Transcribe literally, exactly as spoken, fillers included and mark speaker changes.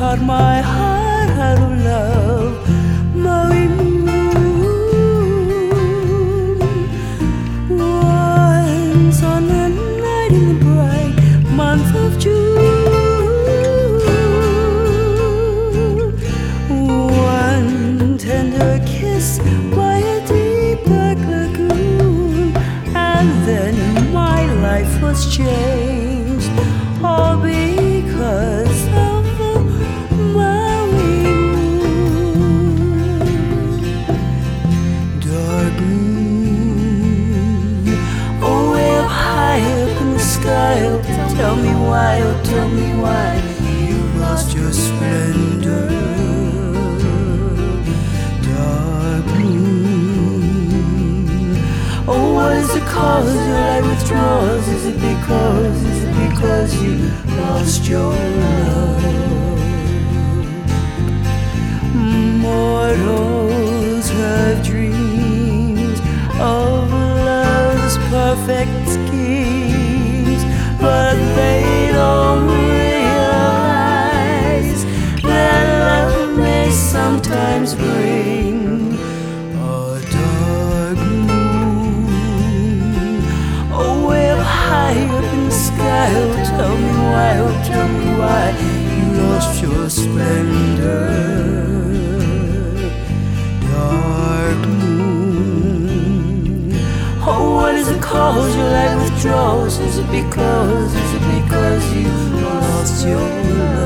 Speaker 1: thought my heart had a love, Maui moon. Once on a night in the bright month of June, one tender kiss by a deep black lagoon, and then my life was changed, all because of the Maui moon. Dark moon, oh, way up high up in the sky, oh, tell me why, oh, tell me why you lost your splendor. Dark moon, oh, what is the cause your light withdraws? Is it because, is it because you lost your love? Mortals have dreams of love's perfect schemes, but they don't realize that love may sometimes bring a dark moon. Oh, way up high up in the sky, oh, tell me why, oh, tell me why you lost your splendor. Dark moon, oh, what is the cause your light withdraws? Is it because, is it because you lost your love?